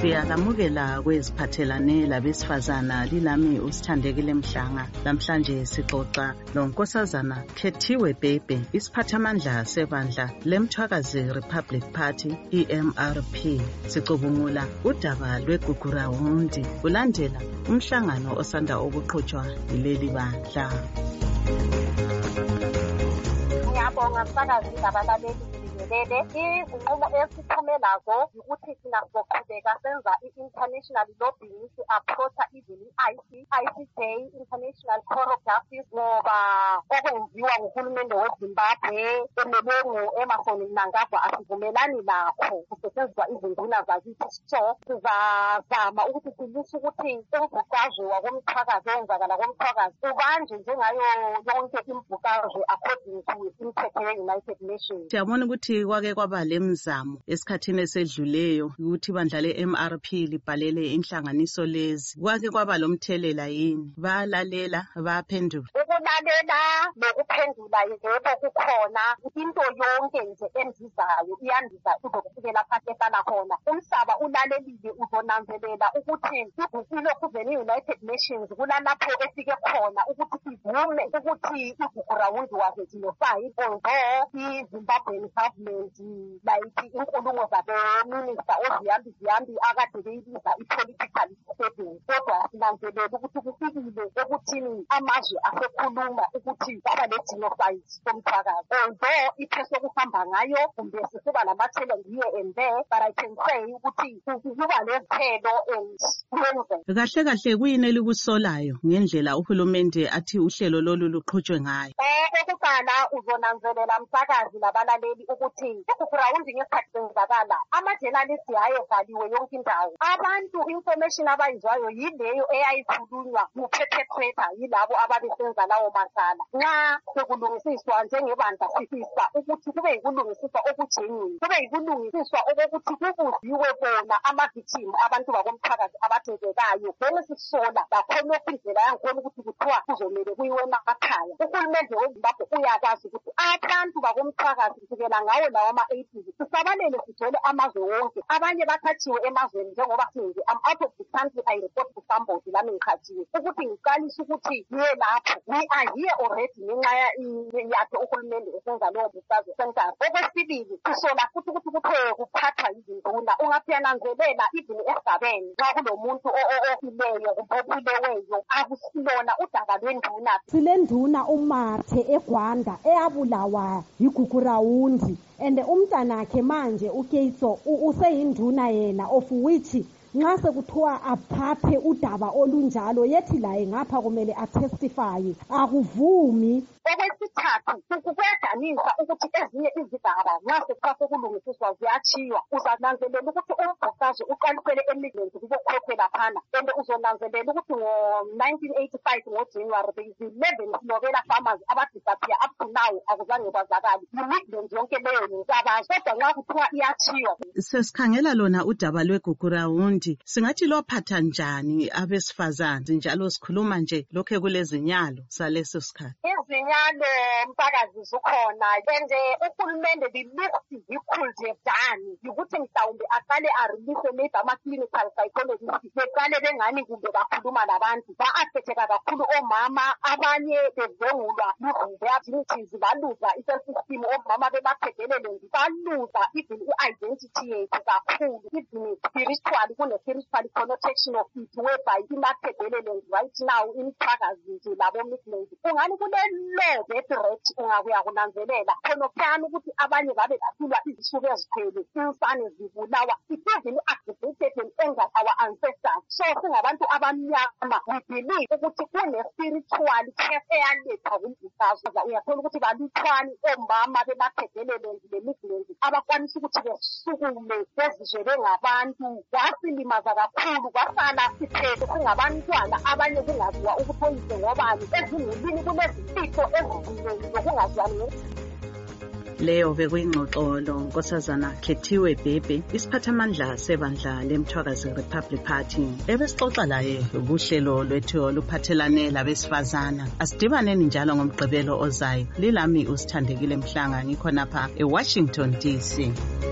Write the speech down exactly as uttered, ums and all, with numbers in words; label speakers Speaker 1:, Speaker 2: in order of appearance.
Speaker 1: Siyalamukela kweziphathelane labesifazana lilami uSithandekile Mhlanga. Namhlanje sixoxa nonkosazana Khethiwe Bhebhe, isiphathamandla sebandla leMthwakazi Republic Party E M R P. Sicubungula udaba lweGugurawundi kulandela umhlangano osanda ukuqhutshwa yileli bandla.
Speaker 2: Ngiyabonga msakazi labalaleli. Izinqumo esiphume nazo ukuthi thina sizoqhubeka senza i-international lobbying si-approacha even i-I C J, International Court of Justice, ngoba okwenziwa nguhulumende weZimbabwe emelungu Emmerson Mnangagwa asivumelani lakho kusetshenziswa izinduna zakithi. So sizazama ukuthi silise ukuthi umbhuqazwe wakomthwakazi owenzakala komthwakazi ubanjwe njengayo yonke imbhuqazwe according to imithetho ye-United Nations.
Speaker 1: Siyabona ukuthi kwake kwaba lemizamo esikhathini esedluleyo ukuthi ibandla le-M R P libhalele inhlanganiso lezi. Kwake kwaba lomthelela yini? Bayalalela, bayaphendula?
Speaker 2: Ukulalela nokuphendula yebo kukhona. Into yonke nje endizayo iyandiza uzokufikela phansi ehlala khona. Umhlaba ulalelile uzonanzelela ukuthi iguqulo kuveni United Nations kulalapho efike khona ukuthi ivume ukuthi iGugurawundi was a genocide, although iZimbabwean government like inkulumo zabe-minister oziyambi ziyambi akade beyibiza i-political disturbance. Kodwa sinanzelela ukuthi kufikile ekuthini amazwe asekhuluma ukuthi kwaba le-genocide komthwakazi. Although ipheso kuhamba ngayo kumbe sisuba namathelo here and there, but I can say ukuthi kuba lezithelo and kuyenzeka.
Speaker 1: Kahle kahle kuyini elikusolayo ngendlela uhulumende athi uhlelo lolu luqhutshwe ngayo?
Speaker 2: Okokuqala uzonanzelela msakazi labalaleli ukuthi iGugurawundi ngesikhathi senzakala ama-journalists ayevaliwe yonke indawo. Abantu information abayizwayo yileyo eyayikhulunywa ngu-perpetrator, yilabo ababesenza lawo masala. Nxa sekulungisiswa njengebandla sifisa ukuthi kube yikulungisiswa okujenini, kube yikulungisiswa okokuthi kubuziwe bona ama-victim abantu bakomthwakazi abathezekayo. Then sisola lakhona indlela yangikhona ukuthi kuthiwa kuzomele kuyiwe emakhaya. Uhulumende weZimbabwe uyakwazi ukuthi abantu bakomthwakazi kusukela ngawo lawo ama-eighties sisabalele sigcwele amazwe wonke. Abanye bakhathiwe emazweni njengoba sinje I'm out of the country, I report to somebody lami ngikhathiwe ukuthi ngiqalise ukuthi ngiye lapho. We are here already ngenxa yakhe uhulumende esenza lowo mbukazo sentence. Okwesibili sisola futhi ukuthi kuthe kuphathwa izinduna. Ungafiyananzelela even esigabeni nxa kulomuntu ofileyo kumbe akusilona udaba lwenduna.
Speaker 3: Silenduna uMathe eGwanda eyabulawa yiGugurawundi and umntanakhe manje uKeitso useyinduna yena of which nxa sekuthiwa aphathe udaba olunjalo yethi laye ngapha kumele atestify akuvumi.
Speaker 2: Okwesithathu kuyadanisa ukuthi ezinye izigaba nxa sekuthiwa sekulungisiswa ziyachiywa. Uzananzelela ukuthi umbhuqazwe uqalisele eMidlands kubokhokhe laphana and uzonanzelela ukuthi ngo-nineteen eighty-five ngoJanuary there is eleven Novela farmers abadisappear up to now akuzange kwazakali. iMidlands yonke leyo ngisabazi kodwa nxa kuthiwa iyachiywa.
Speaker 1: Sesikhangela lona udaba lweGugurawundi, singathi lophatha njani abesifazane njalo sikhuluma nje lokhe kulezinyalo saleso sikhathi?
Speaker 2: Izinyalo msakazi zikhona nje uhulumende the least he could have done ukuthi mhlawumbe aqale arelease maybe ama-clinical psychologists beqale bengani kumbe bakhuluma labantu ba-affecteka kakhulu omama abanye bevengulwa luzive baluza i-self-esteem omama bebaphedelele nje baluza even i-identity yethu kakhulu even spiritual kune-spiritual connotation of it whereby imaphedelele right now imthwakazi nje labo-Midlands ungani kule-law that ungakuya kunanzelela khonophana ukuthi abanye babe basilwa izisuku ezithwele insane zibulawa even aggravated and angered our ancestors. So singabantu abamnyama we believe ukuthi kune-spiritual care eyalethwa kumbhuqazwe. Uyathola ukuthi baluthwani omama bebaphedelele le-Midlands abakwanisa ukuthi besukume bezizwe bengabantu. Wasilimaza kakhulu kwasala siphele singabantwana abanye kungaziwa ukuthi oyise ngobani ezingulini kunezimfihlo eziningi zokungazwani.
Speaker 1: Leyo bekuyingxoxo lonkosazana Khethiwe Bhebhe, isiphathamandla sebandla leMthwakazi Republic Party. Ebesixoxa laye ubuhlelo lwethu oluphathelane labesifazana. Asidibaneni njalo ngomgqibelo ozayo. Lilami uSithandekile Mhlanga, ngikhonapha eWashington D C.